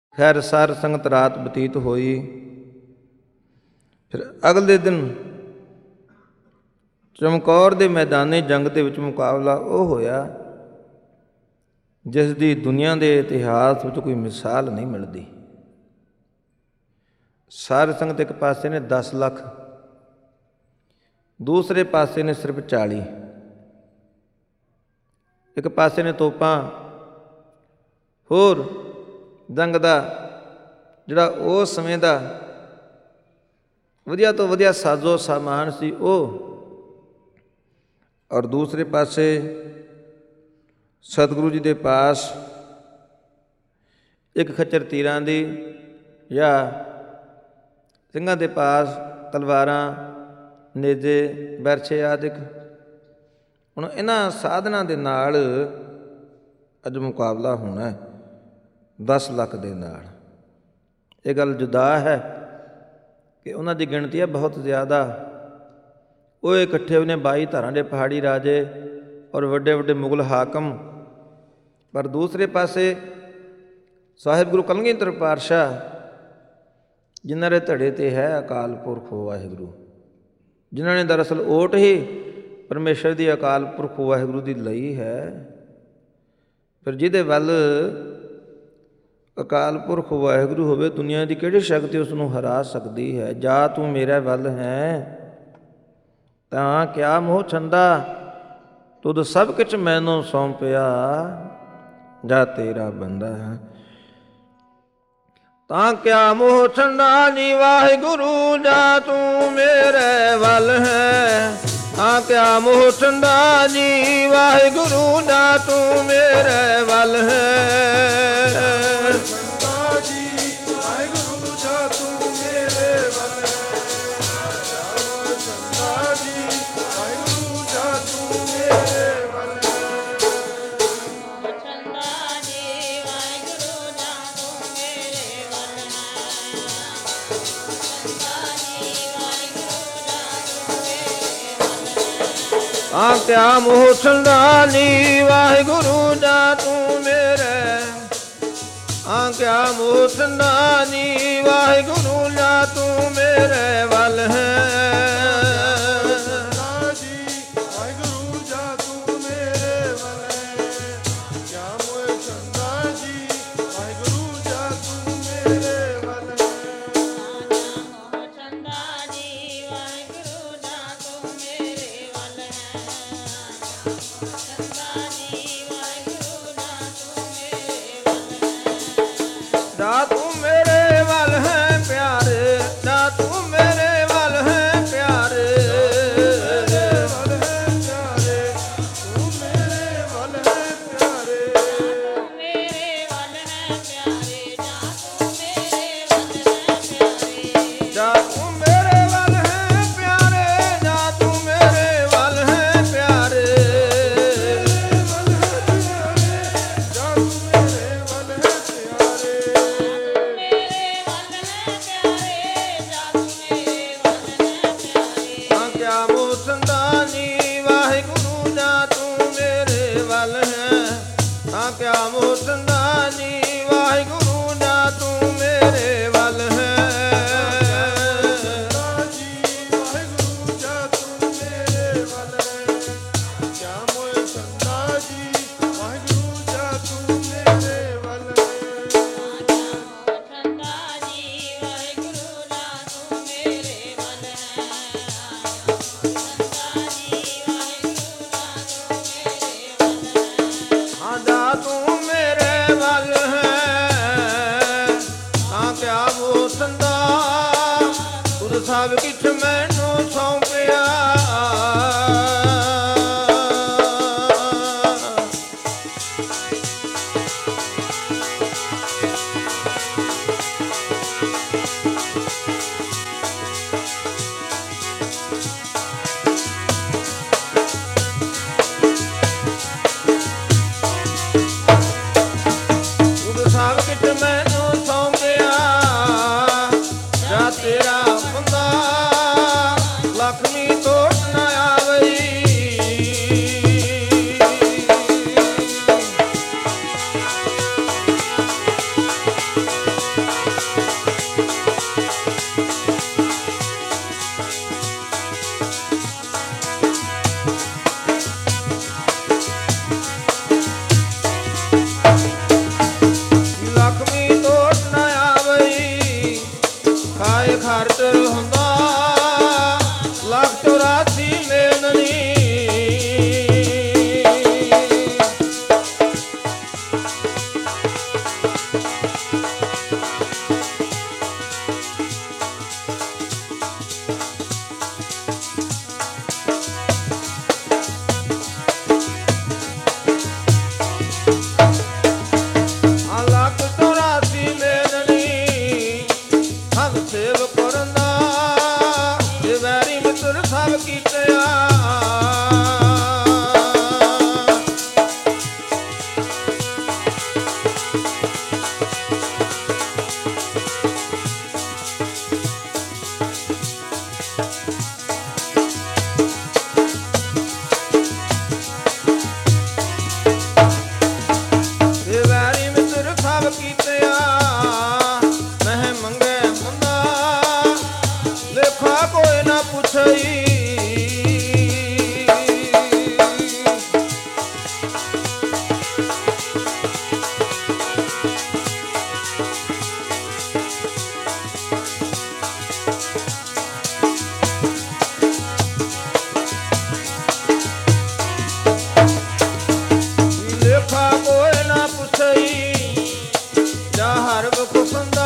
ਖੈਰ ਸਾਰ ਸੰਗਤ ਰਾਤ ਬਤੀਤ ਹੋਈ। ਫਿਰ ਅਗਲੇ ਦਿਨ ਚਮਕੌਰ ਦੇ ਮੈਦਾਨੇ ਜੰਗ ਦੇ ਵਿੱਚ ਮੁਕਾਬਲਾ ਉਹ ਹੋਇਆ ਜਿਸ ਦੀ ਦੁਨੀਆ ਦੇ ਇਤਿਹਾਸ ਵਿੱਚ ਕੋਈ ਮਿਸਾਲ ਨਹੀਂ ਮਿਲਦੀ। ਸਾਰੀ ਸੰਗਤ ਇੱਕ ਪਾਸੇ ਨੇ 10 ਲੱਖ, ਦੂਸਰੇ ਪਾਸੇ ਨੇ ਸਿਰਫ 40। ਇੱਕ ਪਾਸੇ ਨੇ ਤੋਪਾਂ, ਹੋਰ ਜੰਗ ਦਾ ਜਿਹੜਾ ਉਸ ਸਮੇਂ ਦਾ ਵਧੀਆ ਤੋਂ ਵਧੀਆ ਸਾਜ਼ੋ ਸਾਮਾਨ ਸੀ ਉਹ, ਔਰ ਦੂਸਰੇ ਪਾਸੇ ਸਤਿਗੁਰੂ ਜੀ ਦੇ ਪਾਸ ਇੱਕ ਖੱਚਰ ਤੀਰਾਂ ਦੀ ਜਾਂ ਸਿੰਘਾਂ ਦੇ ਪਾਸ ਤਲਵਾਰਾਂ, ਨੇਜੇ, ਬਰਛੇ ਆਦਿਕ। ਹੁਣ ਇਹਨਾਂ ਸਾਧਨਾਂ ਦੇ ਨਾਲ ਅੱਜ ਮੁਕਾਬਲਾ ਹੋਣਾ 10 ਲੱਖ ਦੇ ਨਾਲ। ਇਹ ਗੱਲ ਜੁਦਾ ਹੈ ਕਿ ਉਹਨਾਂ ਦੀ ਗਿਣਤੀ ਹੈ ਬਹੁਤ ਜ਼ਿਆਦਾ। ਉਹ ਇਕੱਠੇ ਹੋਏ ਨੇ 22 ਧਾਰਾਂ ਦੇ ਪਹਾੜੀ ਰਾਜੇ ਔਰ ਵੱਡੇ ਵੱਡੇ ਮੁਗਲ ਹਾਕਮ। ਪਰ ਦੂਸਰੇ ਪਾਸੇ ਸਾਹਿਬ ਗੁਰੂ ਕਲਗੀਧਰ ਪਾਤਸ਼ਾਹ ਜਿਨ੍ਹਾਂ ਦੇ ਧੜੇ 'ਤੇ ਹੈ ਅਕਾਲ ਪੁਰਖ ਵਾਹਿਗੁਰੂ, ਜਿਨ੍ਹਾਂ ਨੇ ਦਰਅਸਲ ਓਟ ਹੀ ਪਰਮੇਸ਼ਰ ਦੀ ਅਕਾਲ ਪੁਰਖ ਵਾਹਿਗੁਰੂ ਦੀ ਲਈ ਹੈ। ਫਿਰ ਜਿਹਦੇ ਵੱਲ ਅਕਾਲ ਪੁਰਖ ਵਾਹਿਗੁਰੂ ਹੋਵੇ, ਦੁਨੀਆ ਦੀ ਕਿਹੜੀ ਸ਼ਕਤੀ ਉਸ ਨੂੰ ਹਰਾ ਸਕਦੀ ਹੈ। ਜਾ ਤੂੰ ਮੇਰੇ ਵੱਲ ਹੈ ਤਾਂ ਕਿਆ ਮੋਹ ਛੰਦਾ, ਤੁਧ ਸਭ ਕੁਛ ਮੈਨੂੰ ਸੌਂਪਿਆ, ਜਾ ਤੇਰਾ ਬੰਦਾ ਹੈ ਤਾਂ ਕਿਆ ਮੋਹ ਛੰਦਾ ਨੀ ਵਾਹਿਗੁਰੂ, ਜਾ ਤੂੰ ਮੇਰੇ ਵੱਲ ਹੈ ਤਾਂ ਕਿਆ ਮੋਹ ਛੰਦਾ ਨੀ ਵਾਹਿਗੁਰੂ, ਜਾ ਤੂੰ ਮੇਰੇ ਵੱਲ ਹੈ। ਆ ਕਿਆ ਮੋਹ ਛੰਦਾ ਨੀ ਵਾਹਿਗੁਰੂ, ਜਾ ਤੂੰ ਮੇਰੇ, ਆ ਕਿਆ ਮੋਹ ਛੰਦਾ ਨੀ ਵਾਹਿਗੁਰੂ, ਜਾ ਤੂੰ ਮੇਰੇ ਵੱਲ ਹੈ। ਜਾ ਤੂੰ ਮੇਰੇ ਵੱਲ ਹੈ ਪਿਆਰੇ, ਜਾ ਤੂੰ ਮੇਰੇ ਵੱਲ ਹੈ ਪਿਆਰੇ, ਮੇਰੇ ਵੱਲ ਹੈ ਪਿਆਰੇ, ਤੂੰ ਮੇਰੇ ਵੱਲ ਹੈ ਪਿਆਰੇ, ਮੇਰੇ ਵੱਲ ਹੈ ਪਿਆਰੇ, ਜਾ ਤੂੰ ਮੇਰੇ ਵੱਲ ਹੈ ਪਿਆਰੇ, ਜਾ ਤੂੰ ਮੇਰੇ ਵੱਲ ਹੈ ਪਿਆਰੇ, ਜਾ ਤੂੰ ਮੇਰੇ ਵੱਲ ਹੈ ਪਿਆਰੇ, ਜਾ ਤੂੰ ਮੇਰੇ ਵੱਲ ਹੈ ਕਿਆ ਮੋਹ ਛੰਦਾ ਨੀ ਵਾਹਿਗੁਰੂ, ਜਾ ਤੂੰ ਮੇਰੇ ਵੱਲ ਹੈ। ਵਾਹਿਗੁਰੂ ਜਾ ਤੂੰ ਮੇਰੇ ਵੱਲ ਹੈ, ਕਿਆ ਮੋਹ ਛੰਦਾ ਜੀ ਵਾਹਿਗੁਰੂ, ਜਾ ਤੂੰ ਮੇਰੇ ਵੱਲ ਹੈ। ਸਭ ਕੁਛ ਮੈਨੂੰ ਸੌਂਪਿਆ, ਤੁਧ ਸਭ ਕੁਛ ਮੈਨੂੰ ਸੌਂਪਿਆ, ਜਾ ਤੇਰਾ ਲక్ష్ਮੀ ਤੋਟ ਨਾ ਆਵਈ, ਕੀਤਿਆ ਮਹਿ ਮੰਗੇ ਮੰਦਾ ਲੇਖਾ ਕੋਈ ਨਾ ਪੁੱਛਈ ਲੇਖਾ ਕੋਈ ਨਾ ਪੁੱਛਈ ਜਾ ਹਰ ਵਖ ਸੰਦਾ